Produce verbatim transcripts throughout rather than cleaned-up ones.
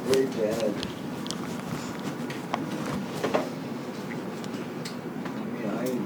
Great dad. Yeah, I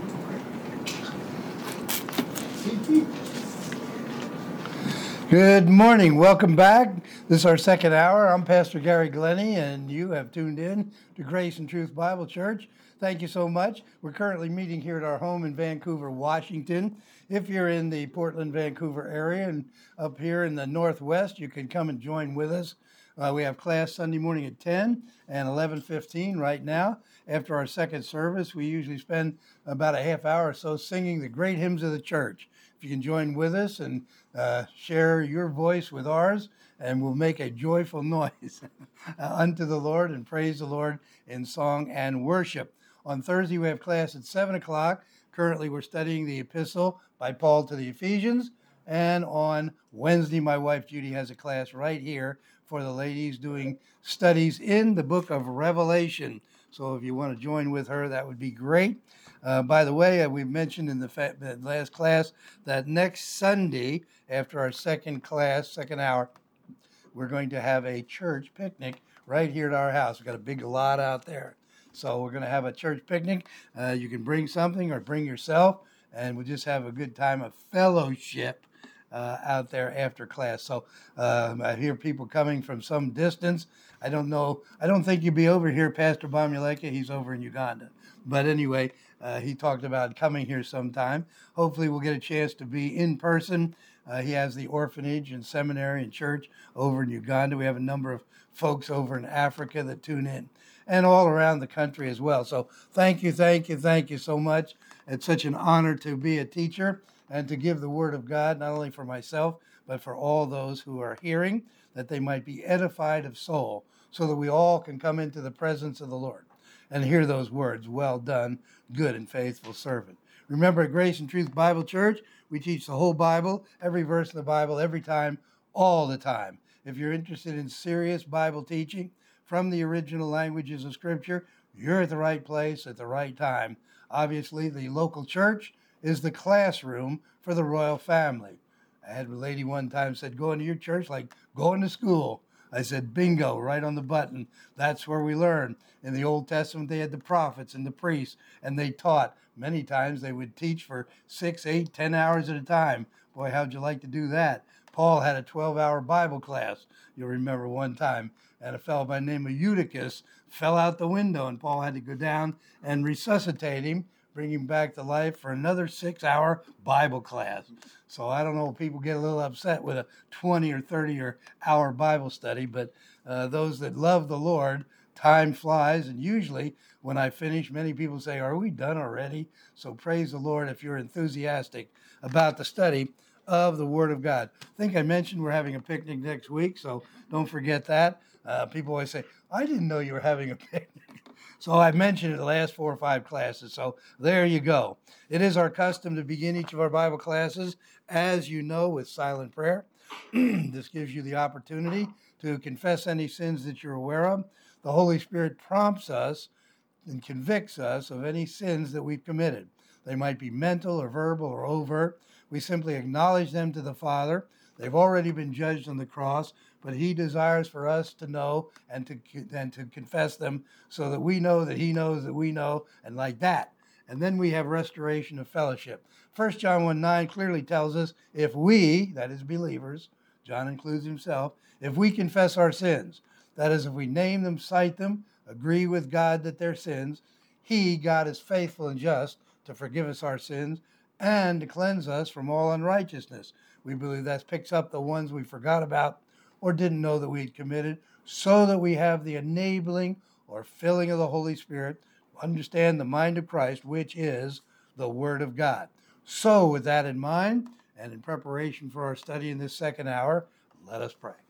Good morning. Welcome back. This is our second hour. I'm Pastor Gary Glennie, and you have tuned in to Grace and Truth Bible Church. Thank you so much. We're currently meeting here at our home in Vancouver, Washington. If you're in the Portland, Vancouver area and up here in the Northwest, you can come and join with us. Uh, we have class Sunday morning at ten and eleven fifteen right now. After our second service, we usually spend about a half hour or so singing the great hymns of the church. If you can join with us and uh, share your voice with ours, and we'll make a joyful noise unto the Lord and praise the Lord in song and worship. On Thursday, we have class at seven o'clock. Currently, we're studying the epistle by Paul to the Ephesians. And on Wednesday, my wife Judy has a class right here for the ladies doing studies in the book of Revelation. So if you want to join with her, that would be great. Uh, by the way, uh, we mentioned in the fa- last class that next Sunday, after our second class, second hour, we're going to have a church picnic right here at our house. We've got a big lot out there. So we're going to have a church picnic. Uh, you can bring something or bring yourself, and we'll just have a good time of fellowship uh, out there after class. So uh, I hear people coming from some distance. I don't know. I don't think you'd be over here, Pastor Bamuleka. He's over in Uganda. But anyway, uh, he talked about coming here sometime. Hopefully we'll get a chance to be in person. Uh, he has the orphanage and seminary and church over in Uganda. We have a number of folks over in Africa that tune in, and all around the country as well. So thank you, thank you, thank you so much. It's such an honor to be a teacher and to give the word of God, not only for myself, but for all those who are hearing, that they might be edified of soul, so that we all can come into the presence of the Lord and hear those words, well done, good and faithful servant. Remember, at Grace and Truth Bible Church, we teach the whole Bible, every verse of the Bible, every time, all the time. If you're interested in serious Bible teaching from the original languages of Scripture, you're at the right place at the right time. Obviously, the local church is the classroom for the royal family. I had a lady one time said, going to your church like going to school. I said, bingo, right on the button. That's where we learn. In the Old Testament, they had the prophets and the priests, and they taught. Many times they would teach for six, eight, ten hours at a time. Boy, how'd you like to do that? Paul had a twelve-hour Bible class, you'll remember one time, and a fellow by the name of Eutychus fell out the window, and Paul had to go down and resuscitate him, bring him back to life for another six-hour Bible class. So I don't know, people get a little upset with a twenty or thirty or hour Bible study, but uh, those that love the Lord, time flies, and usually when I finish, many people say, are we done already? So praise the Lord if you're enthusiastic about the study of the Word of God. I think I mentioned we're having a picnic next week, so don't forget that. Uh, people always say, I didn't know you were having a picnic. So I mentioned it the last four or five classes, so there you go. It is our custom to begin each of our Bible classes, as you know, with silent prayer. This gives you the opportunity to confess any sins that you're aware of. The Holy Spirit prompts us and convicts us of any sins that we've committed. They might be mental or verbal or overt. We simply acknowledge them to the Father. They've already been judged on the cross, but he desires for us to know and to and to confess them so that we know that he knows that we know, and like that. And then we have restoration of fellowship. First John one nine clearly tells us if we, that is believers, John includes himself, if we confess our sins, that is, if we name them, cite them, agree with God that they're sins, he, God, is faithful and just to forgive us our sins and to cleanse us from all unrighteousness. We believe that picks up the ones we forgot about or didn't know that we'd committed, so that we have the enabling or filling of the Holy Spirit to understand the mind of Christ, which is the Word of God. So with that in mind, and in preparation for our study in this second hour, let us pray.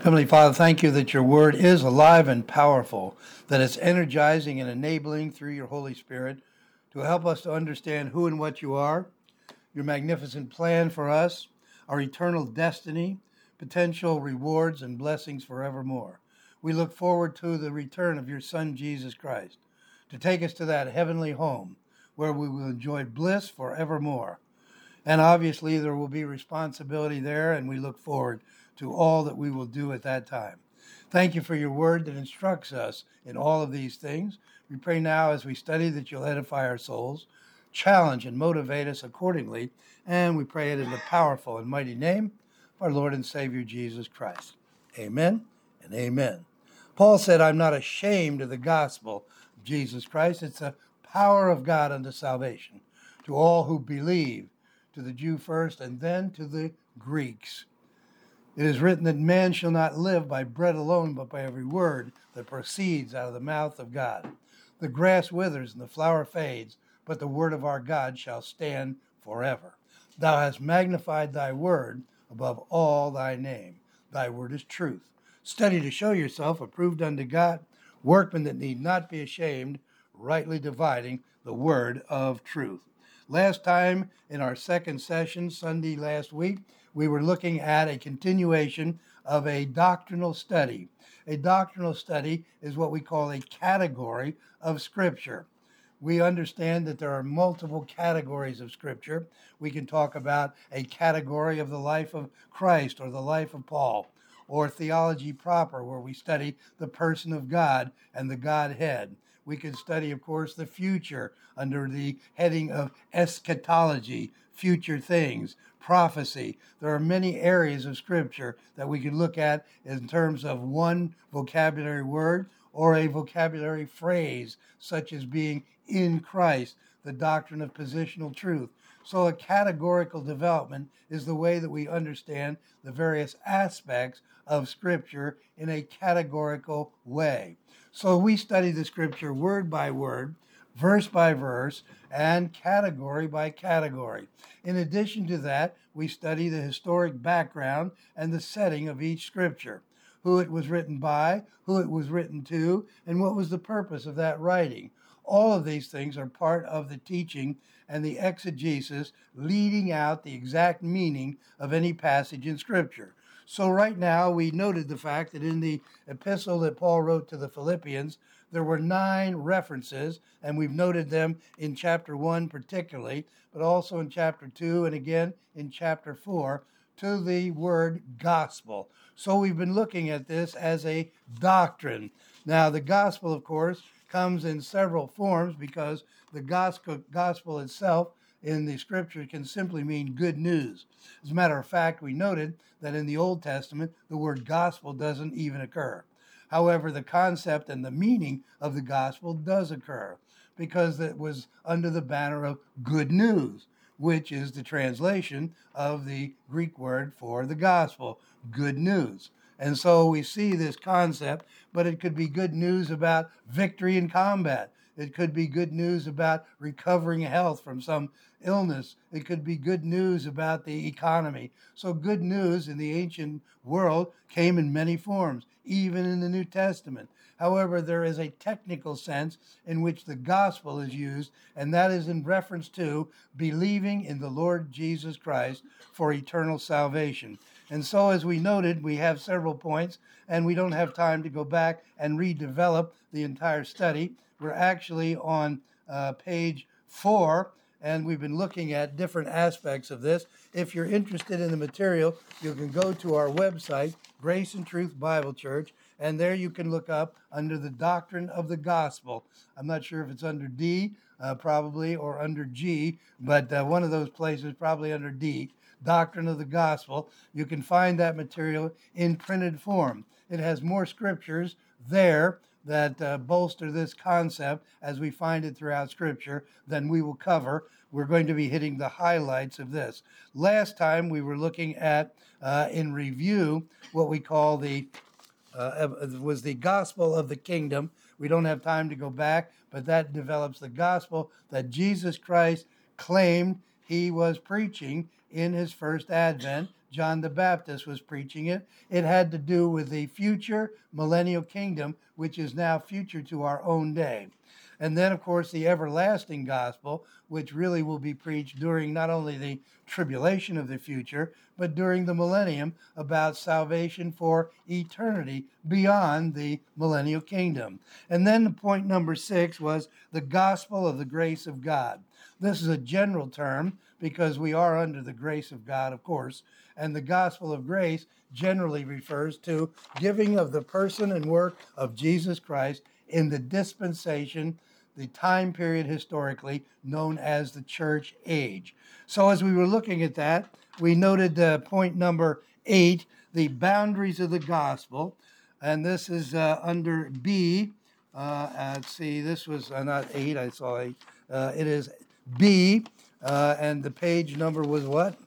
Heavenly Father, thank you that your word is alive and powerful, that it's energizing and enabling through your Holy Spirit to help us to understand who and what you are, your magnificent plan for us, our eternal destiny, potential rewards and blessings forevermore. We look forward to the return of your Son, Jesus Christ, to take us to that heavenly home where we will enjoy bliss forevermore. And obviously there will be responsibility there, and we look forward to all that we will do at that time. Thank you for your word that instructs us in all of these things. We pray now as we study that you'll edify our souls, challenge and motivate us accordingly, and we pray it in the powerful and mighty name of our Lord and Savior Jesus Christ. Amen and amen. Paul said, I'm not ashamed of the gospel of Jesus Christ. It's the power of God unto salvation to all who believe, to the Jew first and then to the Greeks. It is written that man shall not live by bread alone, but by every word that proceeds out of the mouth of God. The grass withers and the flower fades, but the word of our God shall stand forever. Thou hast magnified thy word above all thy name. Thy word is truth. Study to show yourself approved unto God, workmen that need not be ashamed, rightly dividing the word of truth. Last time in our second session, Sunday last week, we were looking at a continuation of a doctrinal study. A doctrinal study is what we call a category of Scripture. We understand that there are multiple categories of Scripture. We can talk about a category of the life of Christ or the life of Paul, or theology proper, where we study the person of God and the Godhead. We can study, of course, the future under the heading of eschatology, future things, prophecy. There are many areas of Scripture that we can look at in terms of one vocabulary word or a vocabulary phrase, such as being in Christ, the doctrine of positional truth. So a categorical development is the way that we understand the various aspects of Scripture in a categorical way. So we study the Scripture word by word, verse by verse, and category by category. In addition to that, we study the historic background and the setting of each Scripture, who it was written by, who it was written to, and what was the purpose of that writing. All of these things are part of the teaching and the exegesis leading out the exact meaning of any passage in Scripture. So right now, we noted the fact that in the epistle that Paul wrote to the Philippians, there were nine references, and we've noted them in chapter one particularly, but also in chapter two and again in chapter four, to the word gospel. So we've been looking at this as a doctrine. Now, the gospel, of course, comes in several forms because the gospel, gospel itself in the Scripture can simply mean good news. As a matter of fact, we noted that in the Old Testament, the word gospel doesn't even occur. However, the concept and the meaning of the gospel does occur because it was under the banner of good news, which is the translation of the Greek word for the gospel, good news. And so we see this concept, but it could be good news about victory in combat. It could be good news about recovering health from some illness. It could be good news about the economy. So good news in the ancient world came in many forms, even in the New Testament. However, there is a technical sense in which the gospel is used, and that is in reference to believing in the Lord Jesus Christ for eternal salvation. And so, as we noted, we have several points, and we don't have time to go back and redevelop the entire study. We're actually on uh, page four, and we've been looking at different aspects of this. If you're interested in the material, you can go to our website, Grace and Truth Bible Church, and there you can look up under the doctrine of the gospel. I'm not sure if it's under D, uh, probably, or under G, but uh, one of those places, probably under D, doctrine of the gospel. You can find that material in printed form. It has more scriptures there that uh, bolster this concept as we find it throughout Scripture than we will cover. We're going to be hitting the highlights of this. Last time we were looking at, uh, in review, what we call the, uh, was the gospel of the kingdom. We don't have time to go back, but that develops the gospel that Jesus Christ claimed he was preaching in his first advent. John the Baptist was preaching it. It had to do with the future millennial kingdom, which is now future to our own day. And then, of course, the everlasting gospel, which really will be preached during not only the tribulation of the future, but during the millennium, about salvation for eternity beyond the millennial kingdom. And then the point number six was the gospel of the grace of God. This is a general term because we are under the grace of God, of course, and the gospel of grace generally refers to giving of the person and work of Jesus Christ in the dispensation, the time period historically known as the church age. So as we were looking at that, we noted uh, point number eight, the boundaries of the gospel. And this is uh, under B. Uh, let's see, this was uh, not eight, I saw eight. Uh, it is B, uh, and the page number was what?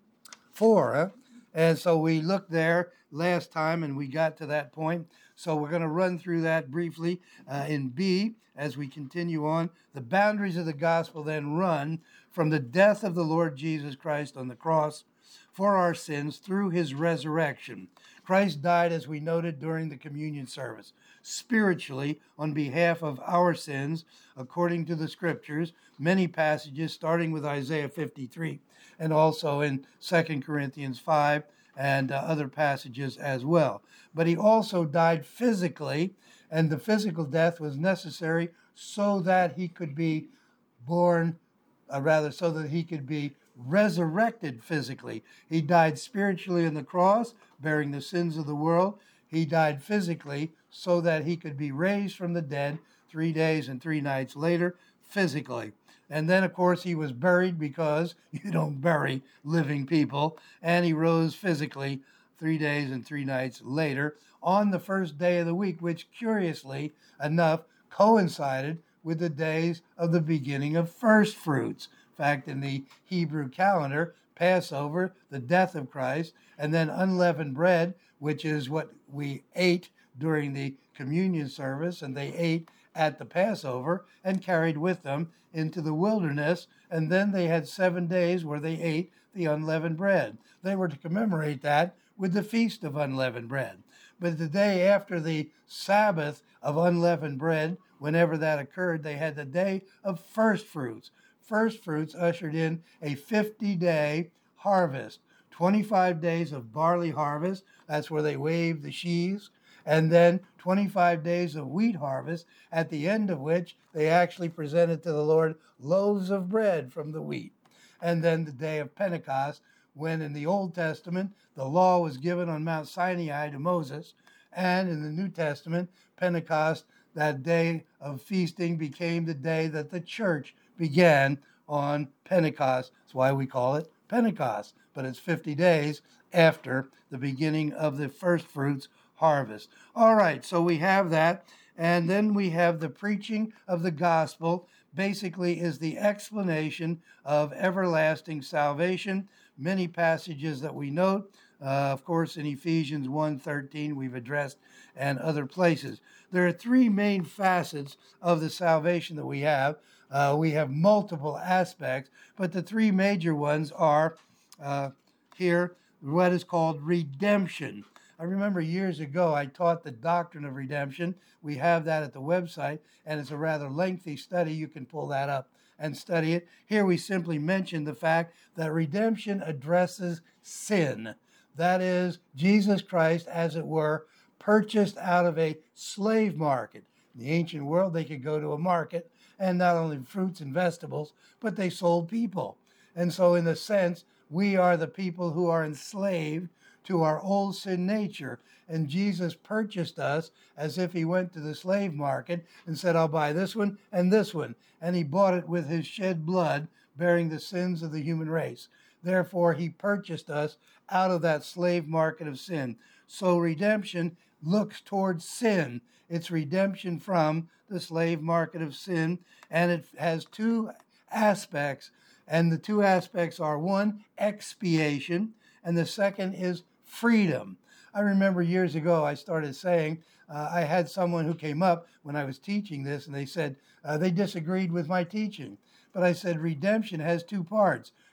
Four, huh? And so we looked there last time and we got to that point. So we're going to run through that briefly uh, in B as we continue on. The boundaries of the gospel then run from the death of the Lord Jesus Christ on the cross for our sins through his resurrection. Christ died, as we noted during the communion service, spiritually on behalf of our sins, according to the scriptures, many passages starting with Isaiah fifty-three and also in Second Corinthians five and uh, other passages as well. But he also died physically, and the physical death was necessary so that he could be born, uh, rather, so that he could be resurrected physically. He died spiritually on the cross, bearing the sins of the world. He died physically so that he could be raised from the dead three days and three nights later, physically. And then, of course, he was buried because you don't bury living people. And he rose physically three days and three nights later on the first day of the week, which curiously enough coincided with the days of the beginning of first fruits. In fact, in the Hebrew calendar, Passover, the death of Christ, and then unleavened bread, which is what we ate during the communion service, and they ate at the Passover and carried with them into the wilderness, and then they had seven days where they ate the unleavened bread. They were to commemorate that with the Feast of Unleavened Bread. But the day after the Sabbath of unleavened bread, whenever that occurred, they had the day of first fruits. First fruits ushered in a fifty-day harvest, twenty-five days of barley harvest. That's where they waved the sheaves. And then twenty-five days of wheat harvest, at the end of which they actually presented to the Lord loaves of bread from the wheat. And then the day of Pentecost, when in the Old Testament, the law was given on Mount Sinai to Moses, and in the New Testament, Pentecost, that day of feasting became the day that the church began on Pentecost. That's why we call it Pentecost. But it's fifty days after the beginning of the first fruits harvest. All right, so we have that. And then we have the preaching of the gospel, basically is the explanation of everlasting salvation. Many passages that we note, uh, of course, in Ephesians one thirteen we've addressed, and other places. There are three main facets of the salvation that we have. Uh, we have multiple aspects, but the three major ones are uh, here, what is called redemption. I remember years ago I taught the doctrine of redemption. We have that at the website, and it's a rather lengthy study. You can pull that up and study it. Here we simply mention the fact that redemption addresses sin. That is, Jesus Christ, as it were, purchased out of a slave market. In the ancient world, they could go to a market, and not only fruits and vegetables, but they sold people. And so in a sense, we are the people who are enslaved to our old sin nature. And Jesus purchased us as if he went to the slave market and said, I'll buy this one and this one. And he bought it with his shed blood, bearing the sins of the human race. Therefore, he purchased us out of that slave market of sin. So redemption looks towards sin. It's redemption from the slave market of sin. And it has two aspects. And the two aspects are, one, expiation, and the second is freedom. I remember years ago I started saying, uh, I had someone who came up when I was teaching this, and they said uh, they disagreed with my teaching. But I said redemption has two parts.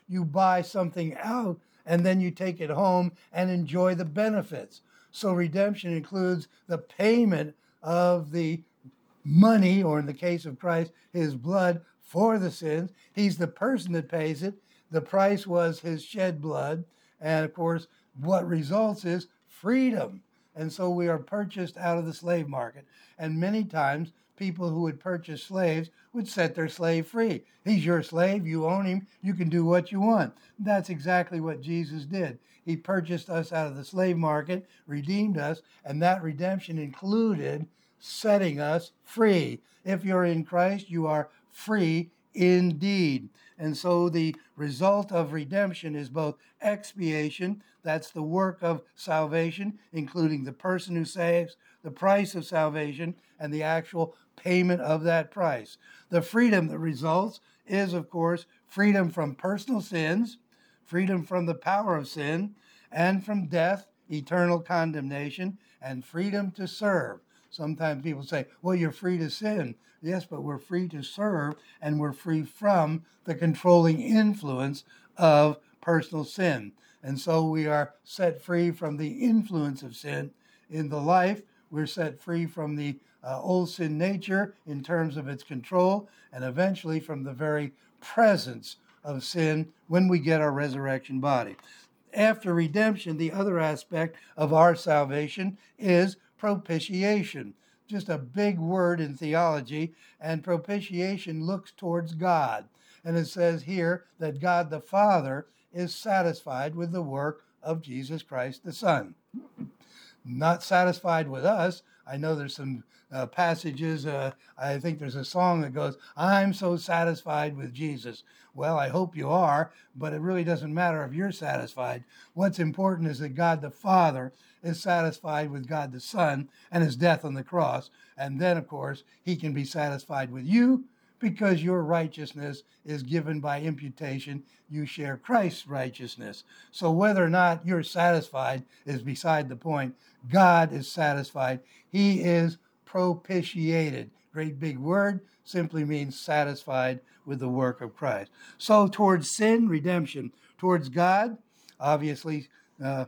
you buy something out and then you take it home and enjoy the benefits. So redemption includes the payment of the money, or in the case of Christ, his blood for the sins. He's the person that pays it. The price was his shed blood. And of course, what results is freedom. And so we are purchased out of the slave market. And many times, people who would purchase slaves would set their slave free. He's your slave. You own him. You can do what you want. That's exactly what Jesus did. He purchased us out of the slave market, redeemed us, and that redemption included setting us free. If you're in Christ, you are free indeed. And so the result of redemption is both expiation, that's the work of salvation, including the person who saves, the price of salvation, and the actual payment of that price. The freedom that results is, of course, freedom from personal sins, freedom from the power of sin, and from death, eternal condemnation, and freedom to serve. Sometimes people say, well, you're free to sin. Yes, but we're free to serve, and we're free from the controlling influence of personal sin. And so we are set free from the influence of sin in the life. We're set free from the uh, old sin nature in terms of its control, and eventually from the very presence of sin when we get our resurrection body. After redemption, the other aspect of our salvation is propitiation. Just a big word in theology, and propitiation looks towards God. And it says here that God the Father is satisfied with the work of Jesus Christ the Son. Not satisfied with us. I know there's some uh, passages, uh, I think there's a song that goes, I'm so satisfied with Jesus. Well, I hope you are, but it really doesn't matter if you're satisfied. What's important is that God the Father is satisfied with God the Son and his death on the cross. And then, of course, he can be satisfied with you because your righteousness is given by imputation. You share Christ's righteousness. So whether or not you're satisfied is beside the point. God is satisfied. He is propitiated. Great big word, simply means satisfied with the work of Christ. So towards sin, redemption. Towards God, obviously, uh,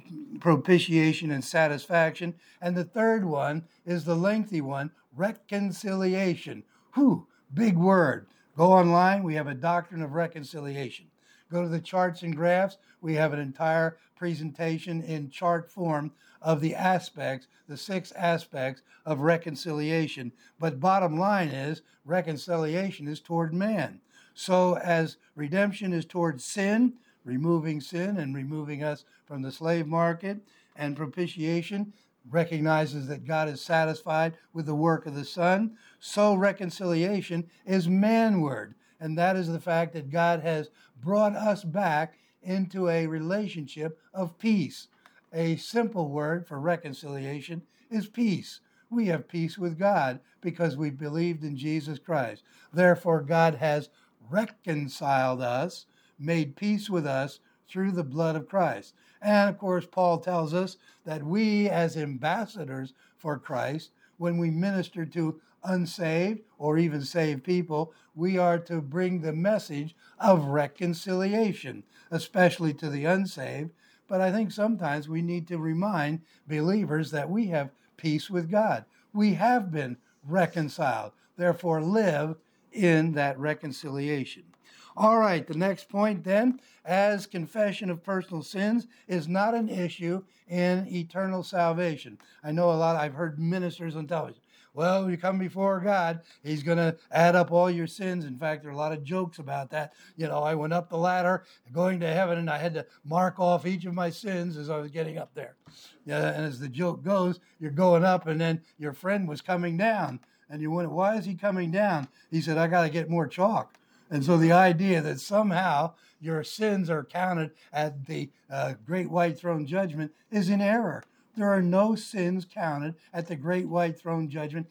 propitiation and satisfaction. And the third one is the lengthy one, reconciliation. Whew, big word. Go online, we have a doctrine of reconciliation. Go to the charts and graphs, we have an entire presentation in chart form of the aspects, the six aspects of reconciliation. But bottom line is, reconciliation is toward man. So as redemption is toward sin, removing sin and removing us from the slave market, and propitiation recognizes that God is satisfied with the work of the Son, so reconciliation is manward. And that is the fact that God has brought us back into a relationship of peace. A simple word for reconciliation is peace. We have peace with God because we believed in Jesus Christ. Therefore, God has reconciled us, made peace with us through the blood of Christ. And of course, Paul tells us that we as ambassadors for Christ, when we minister to unsaved or even saved people, we are to bring the message of reconciliation, especially to the unsaved. But I think sometimes we need to remind believers that we have peace with God. We have been reconciled. Therefore, live in that reconciliation. All right, the next point then, as confession of personal sins is not an issue in eternal salvation. I know a lot, I've heard ministers on television, well, you come before God, he's going to add up all your sins. In fact, there are a lot of jokes about that. You know, I went up the ladder going to heaven and I had to mark off each of my sins as I was getting up there. Yeah, and as the joke goes, you're going up and then your friend was coming down. And you wonder, why is he coming down? He said, I got to get more chalk. And so the idea that somehow your sins are counted at the uh, great white throne judgment is in error. There are no sins counted at the great white throne judgment,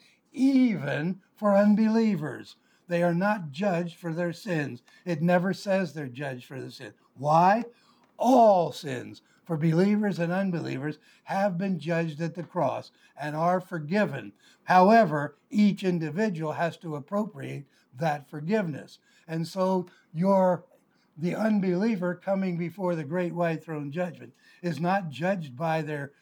even for unbelievers. They are not judged for their sins. It never says they're judged for the sin. Why? All sins, for believers and unbelievers, have been judged at the cross and are forgiven. However, each individual has to appropriate that forgiveness. And so your the unbeliever coming before the great white throne judgment is not judged by their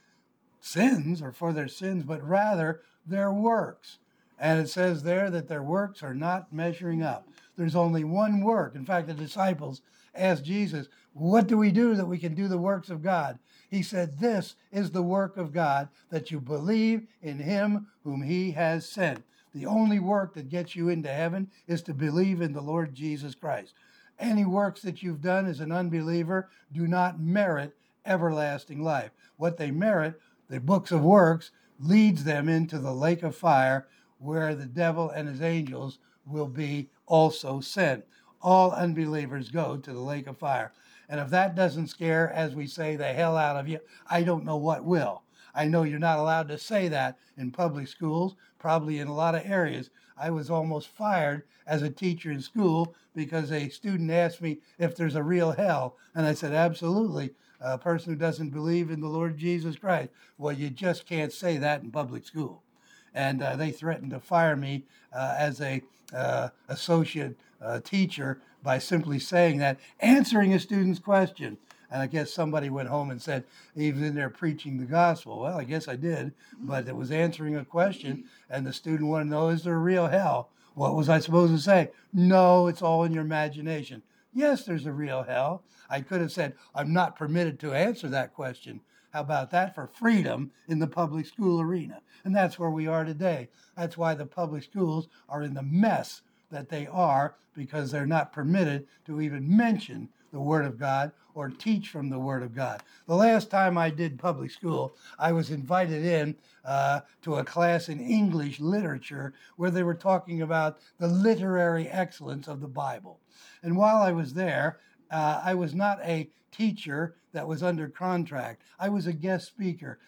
sins or for their sins, but rather their works. And it says there that their works are not measuring up. There's only one work. In fact, the disciples asked Jesus, what do we do that we can do the works of God? He said, this is the work of God, that you believe in him whom he has sent. The only work that gets you into heaven is to believe in the Lord Jesus Christ. Any works that you've done as an unbeliever do not merit everlasting life. What they merit, the books of works, leads them into the lake of fire where the devil and his angels will be also sent. All unbelievers go to the lake of fire. And if that doesn't scare, as we say, the hell out of you, I don't know what will. I know you're not allowed to say that in public schools, probably in a lot of areas. I was almost fired as a teacher in school because a student asked me if there's a real hell. And I said, absolutely. A person who doesn't believe in the Lord Jesus Christ. Well, you just can't say that in public school. And uh, they threatened to fire me uh, as a uh, associate uh, teacher by simply saying that, answering a student's question. And I guess somebody went home and said, he was in there preaching the gospel. Well, I guess I did, but it was answering a question, and the student wanted to know, is there a real hell? What was I supposed to say? No, it's all in your imagination. Yes, there's a real hell. I could have said, I'm not permitted to answer that question. How about that for freedom in the public school arena? And that's where we are today. That's why the public schools are in the mess that they are, because they're not permitted to even mention the Word of God or teach from the Word of God. The last time I did public school, I was invited in uh, to a class in English literature where they were talking about the literary excellence of the Bible. And while I was there, uh, I was not a teacher that was under contract. I was a guest speaker.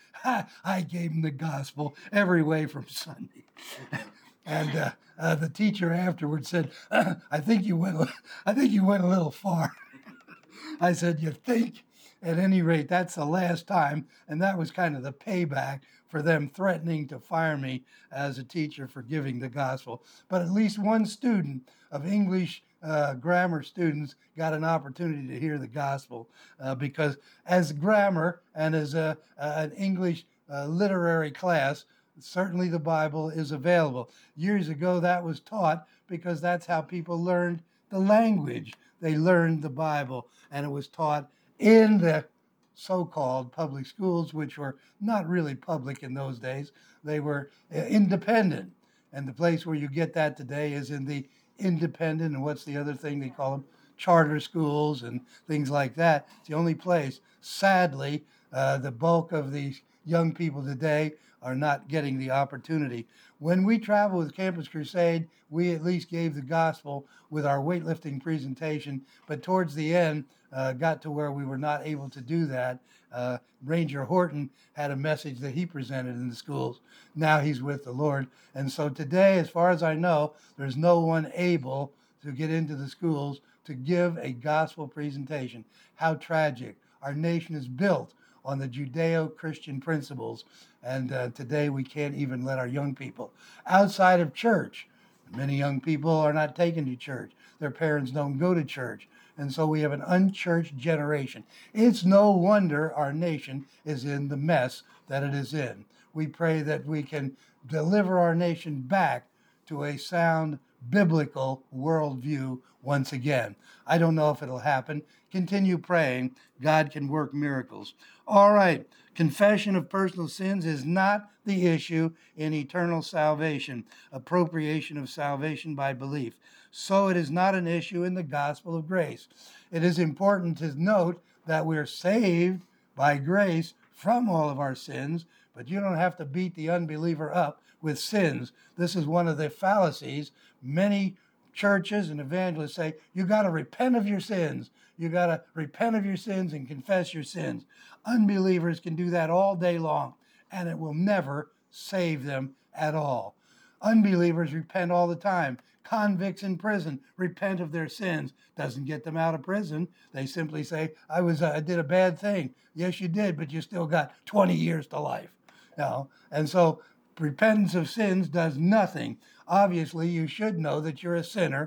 I gave them the gospel every way from Sunday. And uh, uh, the teacher afterwards said, uh, "I think you went. I think you went a little far." I said, "You think?" At any rate, that's the last time, and that was kind of the payback for them threatening to fire me as a teacher for giving the gospel. But at least one student of English uh, grammar students got an opportunity to hear the gospel uh, because as grammar and as a, uh, an English uh, literary class, certainly the Bible is available. Years ago, that was taught because that's how people learned the language. They learned the Bible, and it was taught in the so-called public schools, which were not really public in those days. They were uh, independent. And the place where you get that today is in the independent, and what's the other thing they call them? Charter schools and things like that. It's the only place. Sadly, uh, the bulk of these young people today are not getting the opportunity. When we traveled with Campus Crusade, we at least gave the gospel with our weightlifting presentation, but towards the end, uh, got to where we were not able to do that. Uh, Ranger Horton had a message that he presented in the schools. Now he's with the Lord. And so today, as far as I know, there's no one able to get into the schools to give a gospel presentation. How tragic. Our nation is built on the Judeo-Christian principles. And uh, today we can't even let our young people outside of church. Many young people are not taken to church. Their parents don't go to church. And so we have an unchurched generation. It's no wonder our nation is in the mess that it is in. We pray that we can deliver our nation back to a sound biblical worldview once again. I don't know if it'll happen. Continue praying. God can work miracles. All right. Confession of personal sins is not the issue in eternal salvation, appropriation of salvation by belief. So it is not an issue in the gospel of grace. It is important to note that we're saved by grace from all of our sins, but you don't have to beat the unbeliever up with sins. This is one of the fallacies. Many churches and evangelists say, you got to repent of your sins. You got to repent of your sins and confess your sins. Unbelievers can do that all day long, and it will never save them at all. Unbelievers repent all the time. Convicts in prison repent of their sins. Doesn't get them out of prison. They simply say, I was uh, I did a bad thing. Yes, you did, but you still got twenty years to life. You know? And so repentance of sins does nothing. Obviously, you should know that you're a sinner.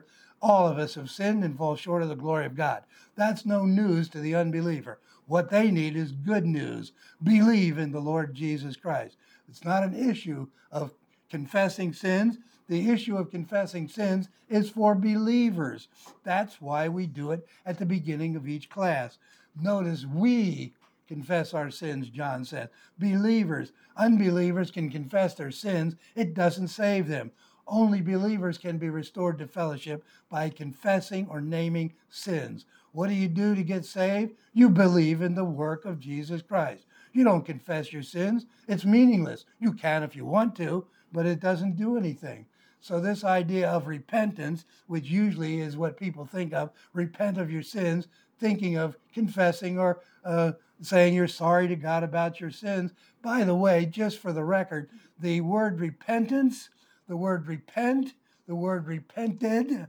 All of us have sinned and fall short of the glory of God. That's no news to the unbeliever. What they need is good news. Believe in the Lord Jesus Christ. It's not an issue of confessing sins. The issue of confessing sins is for believers. That's why we do it at the beginning of each class. Notice we confess our sins, John said. Believers, unbelievers can confess their sins. It doesn't save them. Only believers can be restored to fellowship by confessing or naming sins. What do you do to get saved? You believe in the work of Jesus Christ. You don't confess your sins. It's meaningless. You can if you want to, but it doesn't do anything. So this idea of repentance, which usually is what people think of, repent of your sins, thinking of confessing or uh, saying you're sorry to God about your sins. By the way, just for the record, the word repentance, the word repent, the word repented,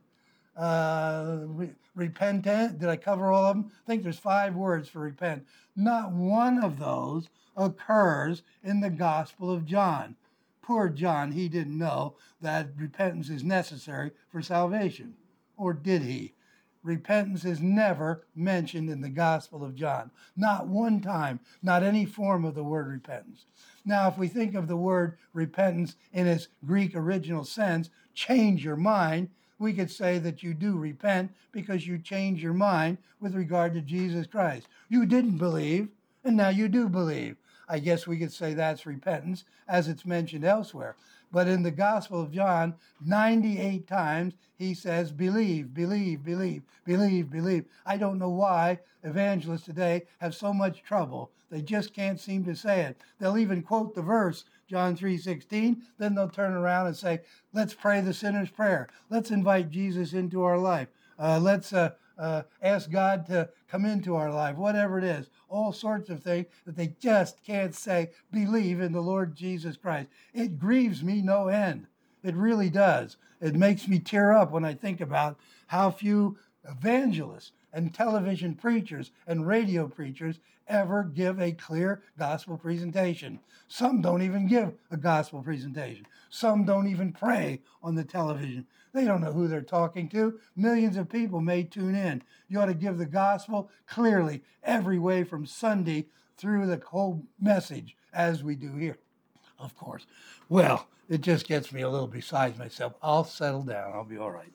uh, re- repentant, did I cover all of them? I think there's five words for repent. Not one of those occurs in the Gospel of John. Poor John, he didn't know that repentance is necessary for salvation. Or did he? Repentance is never mentioned in the Gospel of John. Not one time, not any form of the word repentance. Now, if we think of the word repentance in its Greek original sense, change your mind, we could say that you do repent because you change your mind with regard to Jesus Christ. You didn't believe, and now you do believe. I guess we could say that's repentance, as it's mentioned elsewhere. But in the Gospel of John, ninety-eight times he says, believe, believe, believe, believe, believe. I don't know why evangelists today have so much trouble. They just can't seem to say it. They'll even quote the verse, John three sixteen, then they'll turn around and say, let's pray the sinner's prayer. Let's invite Jesus into our life. Uh, let's uh, uh, ask God to come into our life, whatever it is. All sorts of things that they just can't say, believe in the Lord Jesus Christ. It grieves me no end. It really does. It makes me tear up when I think about how few evangelists and television preachers and radio preachers ever give a clear gospel presentation. Some don't even give a gospel presentation. Some don't even pray on the television. They don't know who they're talking to. Millions of people may tune in. You ought to give the gospel clearly every way from Sunday through the whole message, as we do here, of course. Well, it just gets me a little beside myself. I'll settle down. I'll be all right.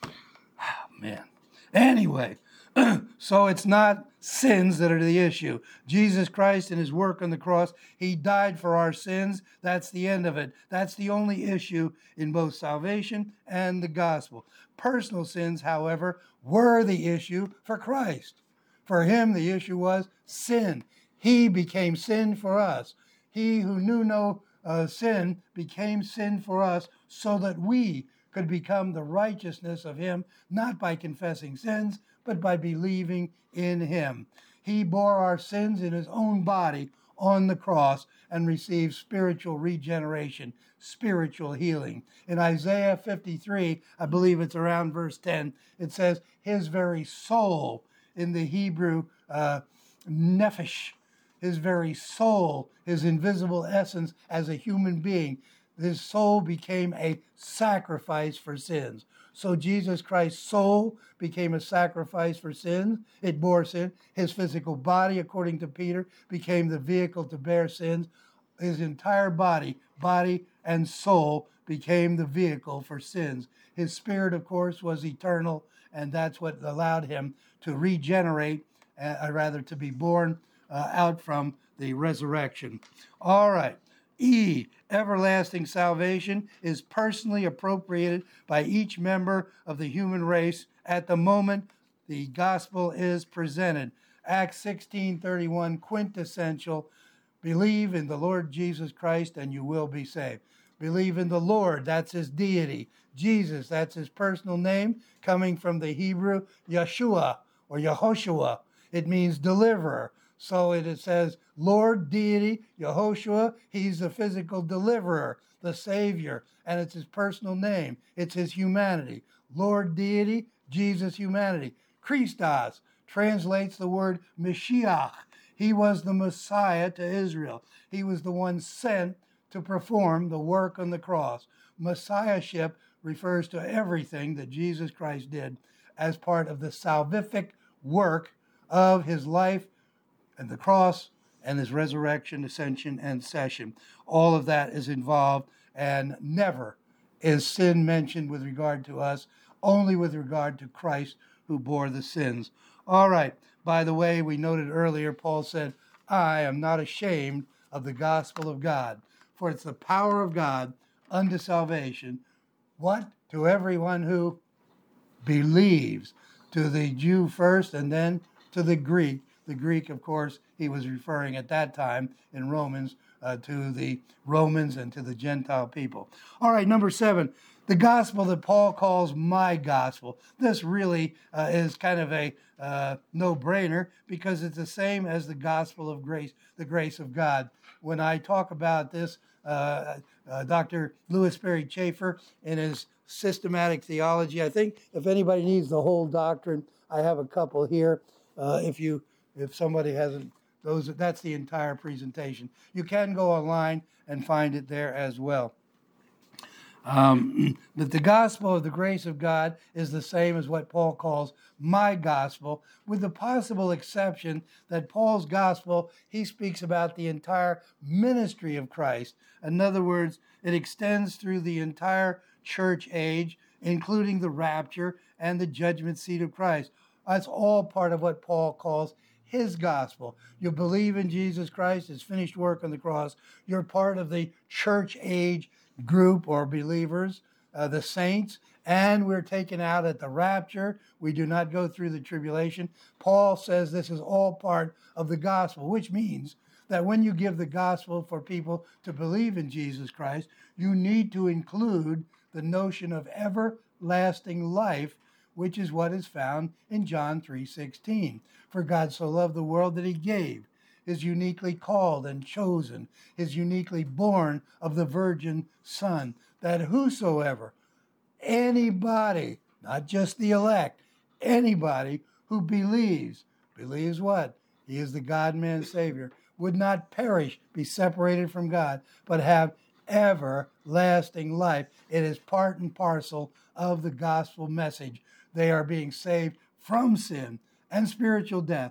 Oh, man. Anyway, so it's not sins that are the issue. Jesus Christ and his work on the cross, he died for our sins. That's the end of it. That's the only issue in both salvation and the gospel. Personal sins, however, were the issue for Christ. For him, the issue was sin. He became sin for us. He who knew no uh, sin became sin for us so that we could become the righteousness of him, not by confessing sins, but by believing in him. He bore our sins in his own body on the cross and received spiritual regeneration, spiritual healing. In Isaiah fifty-three, I believe it's around verse ten, it says, his very soul, in the Hebrew, uh, nephesh, his very soul, his invisible essence as a human being, his soul became a sacrifice for sins. So Jesus Christ's soul became a sacrifice for sins. It bore sin. His physical body, according to Peter, became the vehicle to bear sins. His entire body, body and soul, became the vehicle for sins. His spirit, of course, was eternal, and that's what allowed him to regenerate, uh, rather to be born uh, out from the resurrection. All right. E, everlasting salvation is personally appropriated by each member of the human race at the moment the gospel is presented. Acts sixteen thirty-one, quintessential. Believe in the Lord Jesus Christ and you will be saved. Believe in the Lord, that's his deity. Jesus, that's his personal name, coming from the Hebrew Yeshua or Yehoshua. It means deliverer. So it says, Lord, deity, Yehoshua, he's the physical deliverer, the Savior, and it's his personal name. It's his humanity. Lord, deity, Jesus, humanity. Christos translates the word Mashiach. He was the Messiah to Israel. He was the one sent to perform the work on the cross. Messiahship refers to everything that Jesus Christ did as part of the salvific work of his life and the cross and his resurrection, ascension, and session. All of that is involved, and never is sin mentioned with regard to us, only with regard to Christ who bore the sins. All right. By the way, we noted earlier, Paul said, I am not ashamed of the gospel of God, for it's the power of God unto salvation. What? To everyone who believes, to the Jew first and then to the Greek. The Greek, of course, he was referring at that time in Romans uh, to the Romans and to the Gentile people. All right, number seven, the gospel that Paul calls my gospel. This really uh, is kind of a uh, no-brainer because it's the same as the gospel of grace, the grace of God. When I talk about this, uh, uh, Doctor Louis Perry Chafer, in his systematic theology, I think if anybody needs the whole doctrine, I have a couple here. Uh, if you If somebody hasn't, those that's the entire presentation. You can go online and find it there as well. Um, but the gospel of the grace of God is the same as what Paul calls my gospel, with the possible exception that Paul's gospel, he speaks about the entire ministry of Christ. In other words, it extends through the entire church age, including the rapture and the judgment seat of Christ. That's all part of what Paul calls his gospel. You believe in Jesus Christ, his finished work on the cross. You're part of the church age group or believers, uh, the saints, and we're taken out at the rapture. We do not go through the tribulation. Paul says this is all part of the gospel, which means that when you give the gospel for people to believe in Jesus Christ, you need to include the notion of everlasting life, which is what is found in John three sixteen. For God so loved the world that he gave his uniquely called and chosen, his uniquely born of the Virgin Son, that whosoever, anybody, not just the elect, anybody who believes, believes what? He is the God-man Savior, would not perish, be separated from God, but have everlasting life. It is part and parcel of the gospel message. They are being saved from sin and spiritual death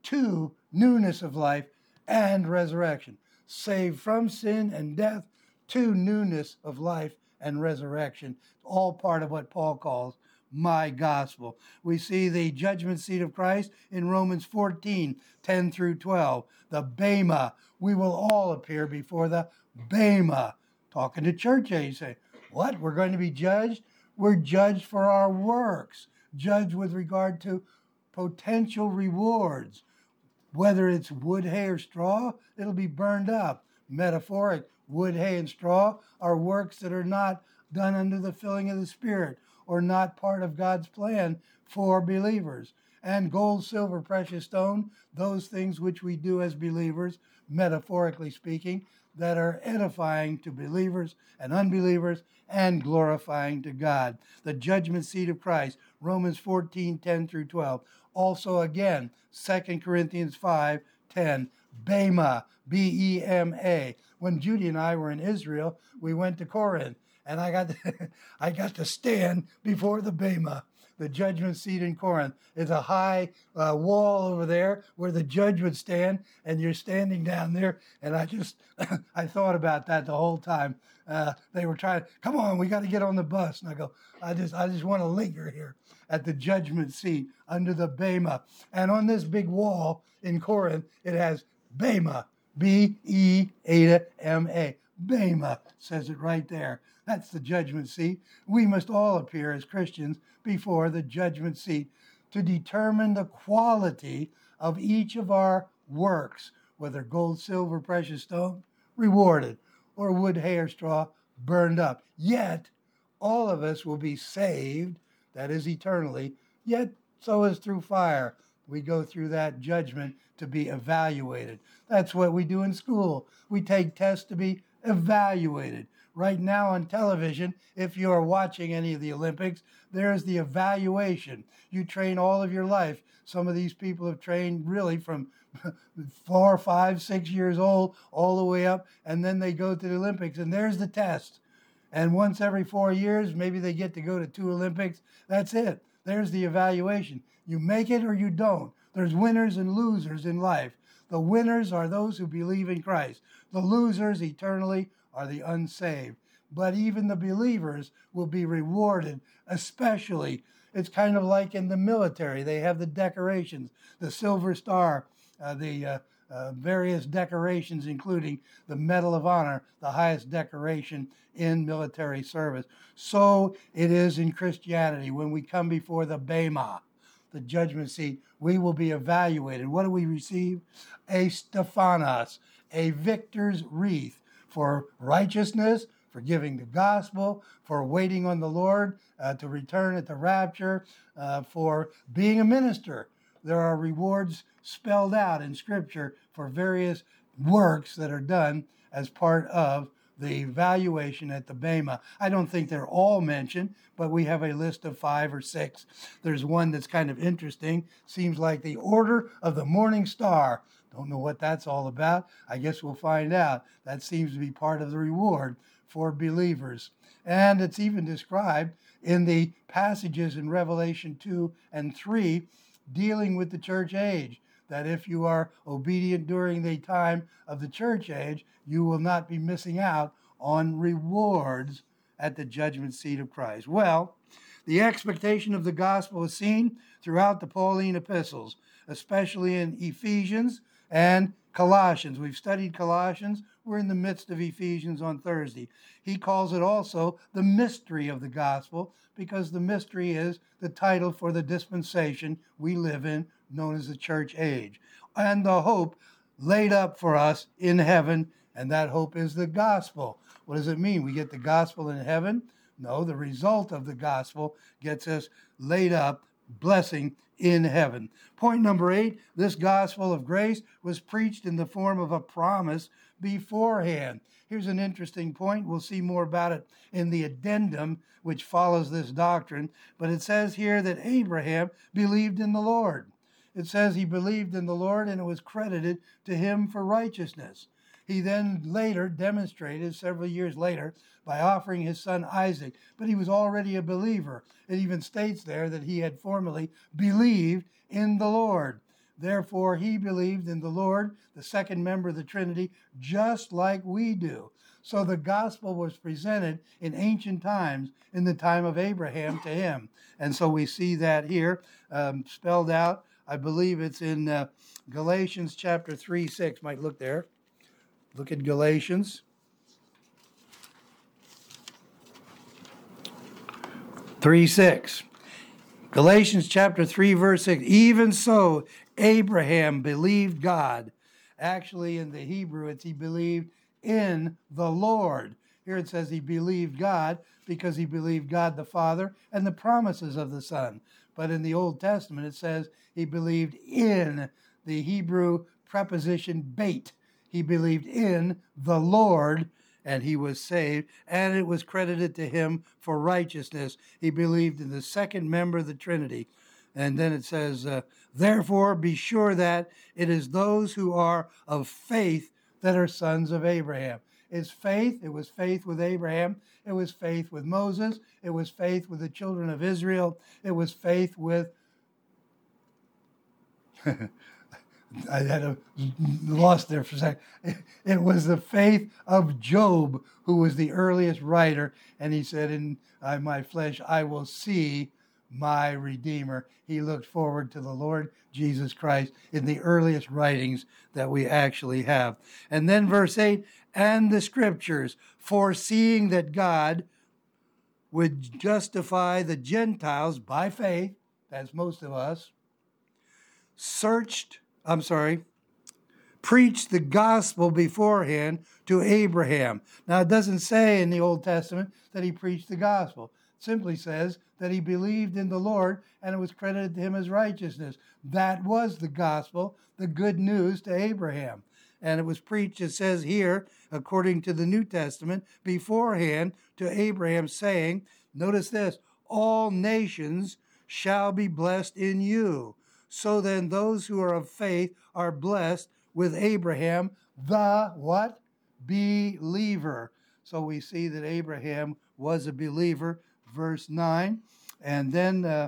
to newness of life and resurrection. Saved from sin and death to newness of life and resurrection. All part of what Paul calls my gospel. We see the judgment seat of Christ in Romans fourteen, ten through twelve. The Bema. We will all appear before the Bema. Talking to church age, say, what? We're going to be judged? We're judged for our works. Judged with regard to potential rewards. Whether it's wood, hay, or straw, it'll be burned up. Metaphoric, wood, hay, and straw are works that are not done under the filling of the Spirit or not part of God's plan for believers. And gold, silver, precious stone, those things which we do as believers, metaphorically speaking, that are edifying to believers and unbelievers and glorifying to God. The judgment seat of Christ, Romans fourteen, ten through twelve. Also again, Second Corinthians five, ten, Bema, B E M A. When Judy and I were in Israel, we went to Corinth, and I got to, I got to stand before the Bema. The judgment seat in Corinth is a high uh, wall over there where the judge would stand, and you're standing down there. And I just, I thought about that the whole time. Uh, they were trying, come on, we got to get on the bus. And I go, I just, I just want to linger here at the judgment seat under the Bema. And on this big wall in Corinth, it has Bema, B E M A. Bema says it right there. That's the judgment seat. We must all appear as Christians before the judgment seat to determine the quality of each of our works, whether gold, silver, precious stone, rewarded, or wood, hay, or straw, burned up. Yet, all of us will be saved, that is eternally, yet so is through fire. We go through that judgment to be evaluated. That's what we do in school. We take tests to be evaluated. Right now on television, if you are watching any of the Olympics, there's the evaluation. You train all of your life. Some of these people have trained really from four, five, six years old all the way up, and then they go to the Olympics, and there's the test. And once every four years, maybe they get to go to two Olympics. That's it. There's the evaluation. You make it or you don't. There's winners and losers in life. The winners are those who believe in Christ. The losers eternally are the unsaved. But even the believers will be rewarded, especially, it's kind of like in the military. They have the decorations, the Silver Star, uh, the uh, uh, various decorations, including the Medal of Honor, the highest decoration in military service. So it is in Christianity. When we come before the Bema, the judgment seat, we will be evaluated. What do we receive? A Stephanos, a victor's wreath for righteousness, for giving the gospel, for waiting on the Lord uh, to return at the rapture, uh, for being a minister. There are rewards spelled out in Scripture for various works that are done as part of the evaluation at the Bema. I don't think they're all mentioned, but we have a list of five or six. There's one that's kind of interesting. Seems like the Order of the Morning Star. Don't know what that's all about. I guess we'll find out. That seems to be part of the reward for believers. And it's even described in the passages in Revelation two and three dealing with the church age, that if you are obedient during the time of the church age, you will not be missing out on rewards at the judgment seat of Christ. Well, the expectation of the gospel is seen throughout the Pauline epistles, especially in Ephesians and Colossians. We've studied Colossians. We're in the midst of Ephesians on Thursday. He calls it also the mystery of the gospel, because the mystery is the title for the dispensation we live in, known as the church age, and the hope laid up for us in heaven, and that hope is the gospel. What does it mean? We get the gospel in heaven? No, the result of the gospel gets us laid up, blessing in heaven. Point number eight, this gospel of grace was preached in the form of a promise beforehand. Here's an interesting point. We'll see more about it in the addendum which follows this doctrine, but it says here that Abraham believed in the Lord. It says he believed in the Lord and it was credited to him for righteousness. He then later demonstrated, several years later, by offering his son Isaac, but he was already a believer. It even states there that he had formerly believed in the Lord. Therefore, he believed in the Lord, the second member of the Trinity, just like we do. So the gospel was presented in ancient times, in the time of Abraham, to him. And so we see that here um, spelled out. I believe it's in uh, Galatians chapter three, six. Might look there. Look at Galatians. three, six. Galatians chapter three, verse six. Even so, Abraham believed God. Actually, in the Hebrew, it's he believed in the Lord. Here it says he believed God because he believed God the Father and the promises of the Son. But in the Old Testament, it says he believed in the Hebrew preposition bait. He believed in the Lord, and he was saved, and it was credited to him for righteousness. He believed in the second member of the Trinity. And then it says, uh, therefore, be sure that it is those who are of faith that are sons of Abraham. It's faith. It was faith with Abraham. It was faith with Moses. It was faith with the children of Israel. It was faith with... I had a lost there for a second. It was the faith of Job, who was the earliest writer. And he said, in uh, my flesh, I will see my Redeemer. He looked forward to the Lord Jesus Christ in the earliest writings that we actually have. And then verse eight, and the scriptures, foreseeing that God would justify the Gentiles by faith, that's most of us, searched, I'm sorry, preached the gospel beforehand to Abraham. Now, it doesn't say in the Old Testament that he preached the gospel. It simply says that he believed in the Lord and it was credited to him as righteousness. That was the gospel, the good news to Abraham. And it was preached, it says here, according to the New Testament, beforehand to Abraham, saying, notice this, all nations shall be blessed in you. So then those who are of faith are blessed with Abraham, the what? Believer. So we see that Abraham was a believer, verse nine. And then uh,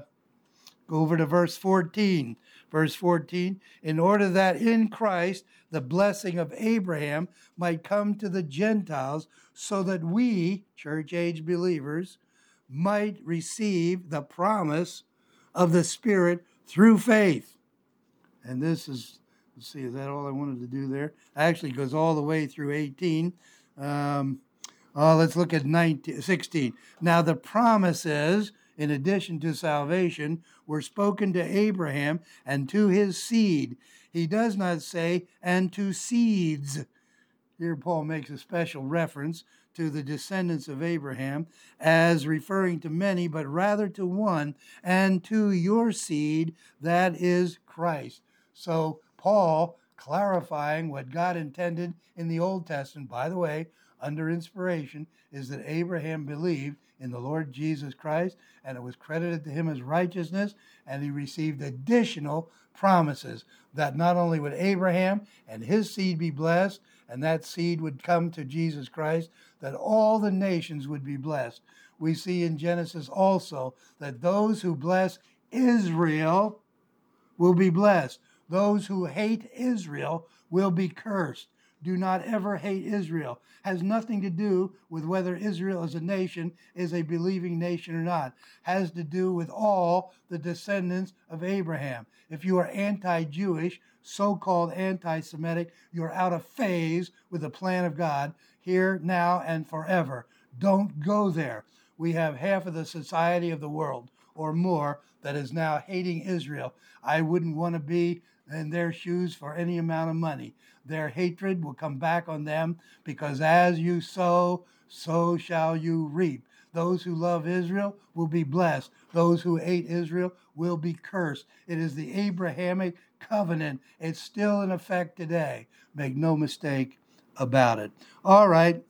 go over to verse fourteen. Verse fourteen, in order that in Christ the blessing of Abraham might come to the Gentiles, so that we, church-age believers, might receive the promise of the Spirit through faith. And this is, let's see, is that all I wanted to do there? Actually, it goes all the way through eighteen. Um, oh, let's look at nineteen, sixteen. Now the promises, in addition to salvation, were spoken to Abraham and to his seed. He does not say, and to seeds. Here Paul makes a special reference to the descendants of Abraham as referring to many, but rather to one, and to your seed, that is Christ. So Paul clarifying what God intended in the Old Testament, by the way, under inspiration, is that Abraham believed in the Lord Jesus Christ, and it was credited to him as righteousness, and he received additional promises that not only would Abraham and his seed be blessed, and that seed would come to Jesus Christ, that all the nations would be blessed. We see in Genesis also that those who bless Israel will be blessed. Those who hate Israel will be cursed. Do not ever hate Israel. Has nothing to do with whether Israel as a nation is a believing nation or not. Has to do with all the descendants of Abraham. If you are anti-Jewish, so-called anti-Semitic, you're out of phase with the plan of God here, now, and forever. Don't go there. We have half of the society of the world or more that is now hating Israel. I wouldn't want to be in their shoes for any amount of money. Their hatred will come back on them, because as you sow, so shall you reap. Those who love Israel will be blessed. Those who hate Israel will be cursed. It is the Abrahamic covenant. It's still in effect today. Make no mistake about it. All right.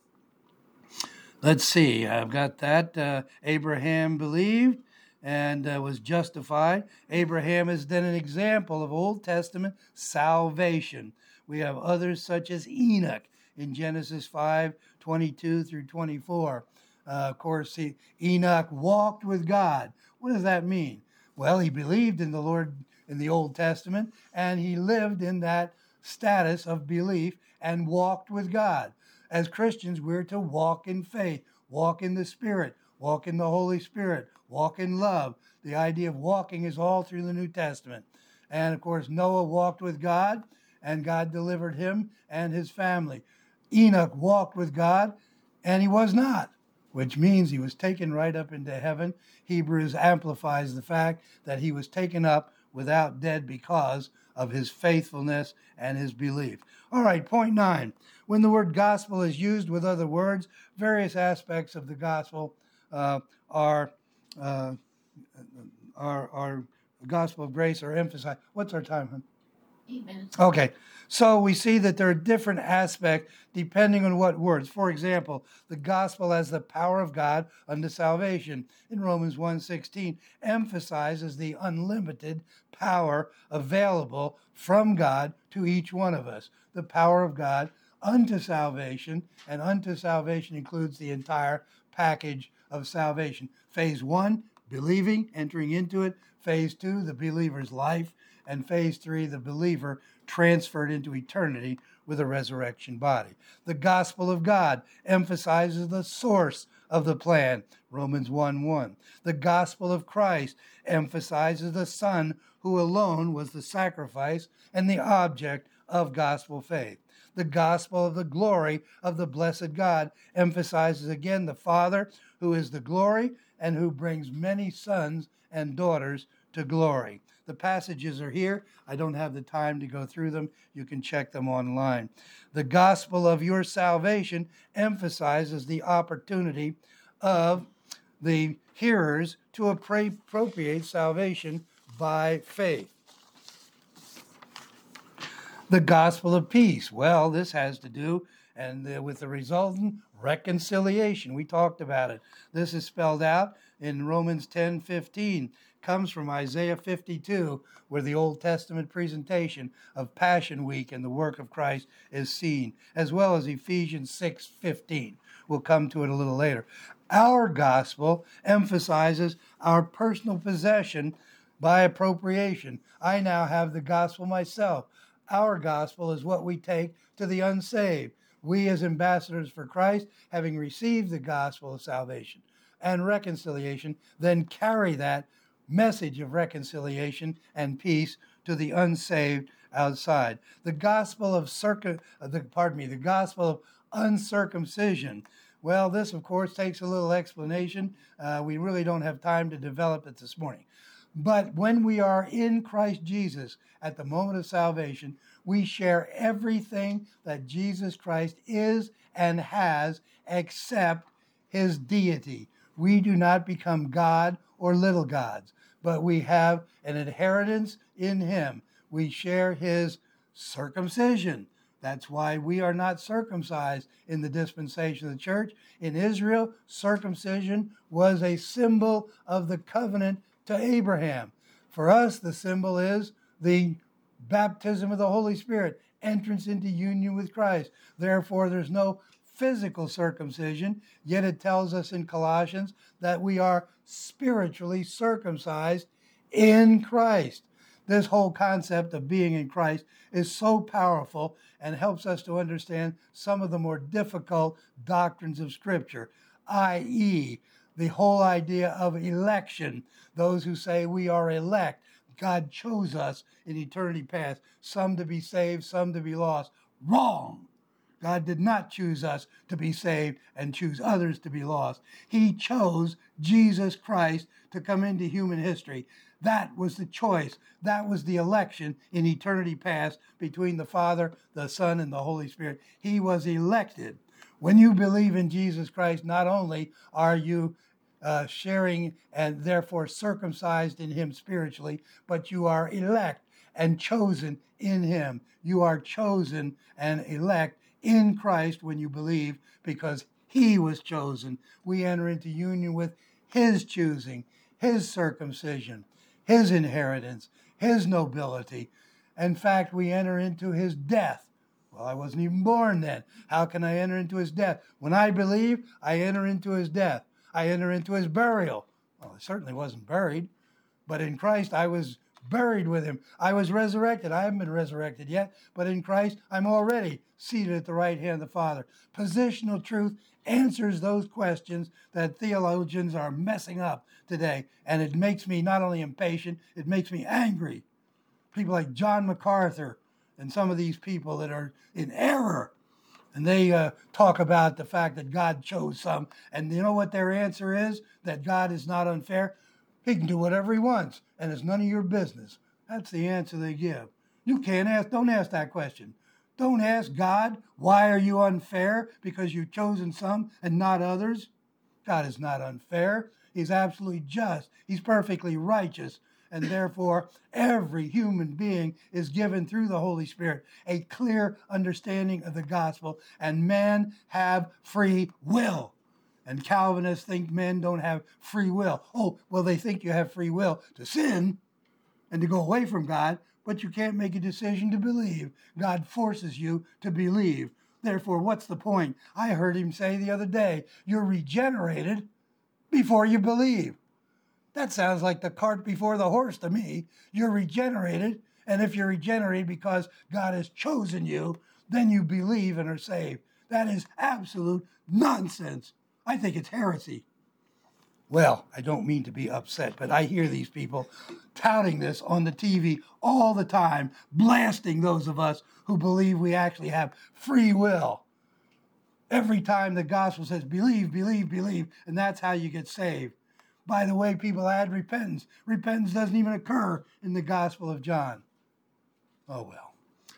Let's see. I've got that. Uh, Abraham believed and uh, was justified. Abraham is then an example of Old Testament salvation. We have others such as Enoch in Genesis five, twenty-two through twenty-four. Uh, of course, he, Enoch walked with God. What does that mean? Well, he believed in the Lord in the Old Testament, and he lived in that status of belief and walked with God. As Christians, we're to walk in faith, walk in the Spirit, walk in the Holy Spirit, walk in love. The idea of walking is all through the New Testament. And of course, Noah walked with God, and God delivered him and his family. Enoch walked with God, and he was not, which means he was taken right up into heaven. Hebrews amplifies the fact that he was taken up without dead because of his faithfulness and his belief. All right, point nine. When the word gospel is used with other words, various aspects of the gospel uh, are, uh, are, are gospel of grace are emphasized. What's our time, hon? Amen. Okay, so we see that there are different aspects depending on what words. For example, the gospel as the power of God unto salvation in Romans one sixteen emphasizes the unlimited power available from God to each one of us. The power of God unto salvation, and unto salvation includes the entire package of salvation. Phase one, believing, entering into it. Phase two, the believer's life. And phase three, the believer transferred into eternity with a resurrection body. The gospel of God emphasizes the source of the plan, Romans one one. The gospel of Christ emphasizes the Son who alone was the sacrifice and the object of gospel faith. The gospel of the glory of the blessed God emphasizes again the Father who is the glory and who brings many sons and daughters to glory. The passages are here. I don't have the time to go through them. You can check them online. The gospel of your salvation emphasizes the opportunity of the hearers to appropriate salvation by faith. The gospel of peace. Well, this has to do and uh, with the resultant reconciliation. We talked about it. This is spelled out in Romans ten fifteen. Comes from Isaiah fifty-two, where the Old Testament presentation of Passion Week and the work of Christ is seen, as well as Ephesians six fifteen, We'll come to it a little later. Our gospel emphasizes our personal possession by appropriation. I now have the gospel myself. Our gospel is what we take to the unsaved. We, as ambassadors for Christ, having received the gospel of salvation and reconciliation, then carry that message of reconciliation and peace to the unsaved outside. The gospel of circum, the, pardon me, the gospel of uncircumcision. Well, this, of course, takes a little explanation. Uh, we really don't have time to develop it this morning. But when we are in Christ Jesus at the moment of salvation, we share everything that Jesus Christ is and has except his deity. We do not become God or little gods, but we have an inheritance in him. We share his circumcision. That's why we are not circumcised in the dispensation of the church. In Israel, circumcision was a symbol of the covenant to Abraham. For us, the symbol is the baptism of the Holy Spirit, entrance into union with Christ. Therefore, there's no physical circumcision, yet it tells us in Colossians that we are spiritually circumcised in Christ. This whole concept of being in Christ is so powerful and helps us to understand some of the more difficult doctrines of Scripture, that is, the whole idea of election. Those who say we are elect, God chose us in eternity past, some to be saved, some to be lost. Wrong. God did not choose us to be saved and choose others to be lost. He chose Jesus Christ to come into human history. That was the choice. That was the election in eternity past between the Father, the Son, and the Holy Spirit. He was elected. When you believe in Jesus Christ, not only are you uh, sharing and therefore circumcised in him spiritually, but you are elect and chosen in him. You are chosen and elect in Christ when you believe, because he was chosen. We enter into union with his choosing, his circumcision, his inheritance, his nobility. In fact, we enter into his death. Well, I wasn't even born then. How can I enter into his death? When I believe, I enter into his death. I enter into his burial. Well, I certainly wasn't buried, but in Christ I was buried with him. I was resurrected. I haven't been resurrected yet, but in Christ I'm already seated at the right hand of the Father. Positional truth answers those questions that theologians are messing up today, and it makes me not only impatient, it makes me angry. People like John MacArthur and some of these people that are in error, and they uh, talk about the fact that God chose some, and you know what their answer is? That God is not unfair. He can do whatever he wants, and it's none of your business. That's the answer they give. You can't ask, don't ask that question. Don't ask God, why are you unfair? Because you've chosen some and not others. God is not unfair. He's absolutely just. He's perfectly righteous. And therefore, every human being is given through the Holy Spirit a clear understanding of the gospel, and men have free will. And Calvinists think men don't have free will. Oh, well, they think you have free will to sin and to go away from God, but you can't make a decision to believe. God forces you to believe. Therefore, what's the point? I heard him say the other day, you're regenerated before you believe. That sounds like the cart before the horse to me. You're regenerated, and if you're regenerated because God has chosen you, then you believe and are saved. That is absolute nonsense. I think it's heresy. Well, I don't mean to be upset, but I hear these people touting this on the T V all the time, blasting those of us who believe we actually have free will. Every time the gospel says, believe, believe, believe, and that's how you get saved. By the way, people add repentance. Repentance doesn't even occur in the Gospel of John. Oh, well.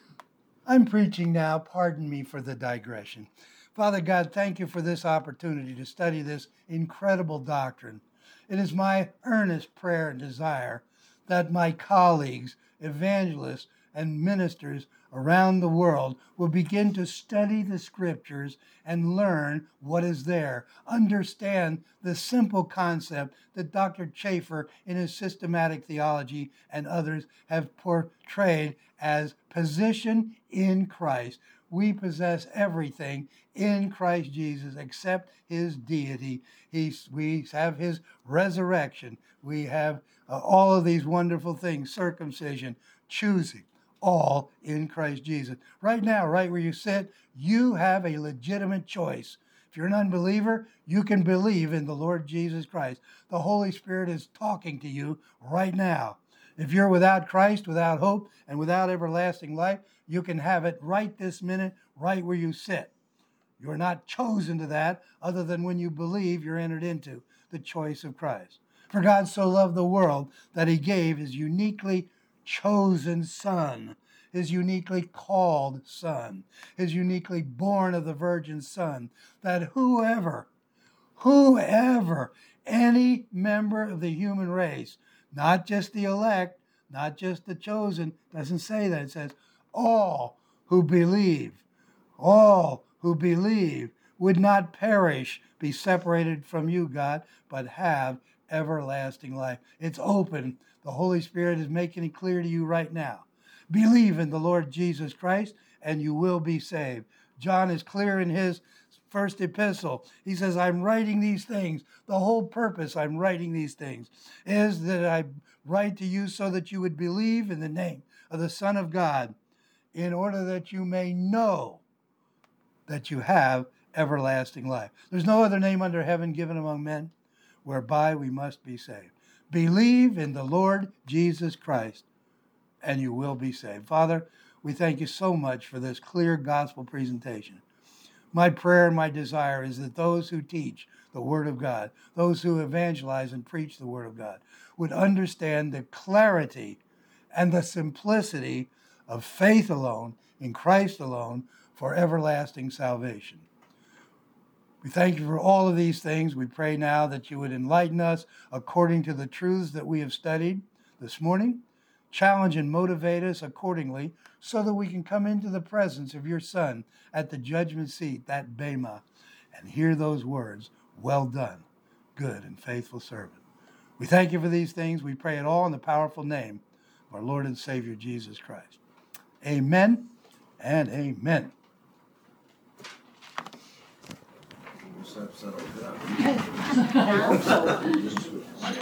I'm preaching now. Pardon me for the digression. Father God, thank you for this opportunity to study this incredible doctrine. It is my earnest prayer and desire that my colleagues, evangelists, and ministers around the world will begin to study the scriptures and learn what is there. Understand the simple concept that Doctor Chafer in his systematic theology and others have portrayed as position in Christ. we possess everything in Christ Jesus except his deity. He's, we have his resurrection. We have uh, all of these wonderful things, circumcision, choosing, all in Christ Jesus. Right now, right where you sit, you have a legitimate choice. If you're an unbeliever, you can believe in the Lord Jesus Christ. The Holy Spirit is talking to you right now. If you're without Christ, without hope, and without everlasting life, you can have it right this minute, right where you sit. You're not chosen to that other than when you believe you're entered into the choice of Christ. For God so loved the world that he gave his uniquely chosen Son, his uniquely called Son, his uniquely born of the Virgin Son, that whoever, whoever, any member of the human race, not just the elect, not just the chosen, doesn't say that. It says all who believe, all who believe would not perish, be separated from you, God, but have everlasting life. It's open. The Holy Spirit is making it clear to you right now. Believe in the Lord Jesus Christ, and you will be saved. John is clear in his first epistle. He says, I'm writing these things. The whole purpose I'm writing these things is that I write to you so that you would believe in the name of the Son of God, in order that you may know that you have everlasting life. There's no other name under heaven given among men whereby we must be saved. Believe in the Lord Jesus Christ, and you will be saved. Father, we thank you so much for this clear gospel presentation. My prayer and my desire is that those who teach the Word of God, those who evangelize and preach the Word of God, would understand the clarity and the simplicity of faith alone, in Christ alone, for everlasting salvation. We thank you for all of these things. We pray now that you would enlighten us according to the truths that we have studied this morning, challenge and motivate us accordingly, so that we can come into the presence of your Son at the judgment seat, that Bema, and hear those words, well done, good and faithful servant. We thank you for these things. We pray it all in the powerful name of our Lord and Savior, Jesus Christ. Amen and amen. I hope so.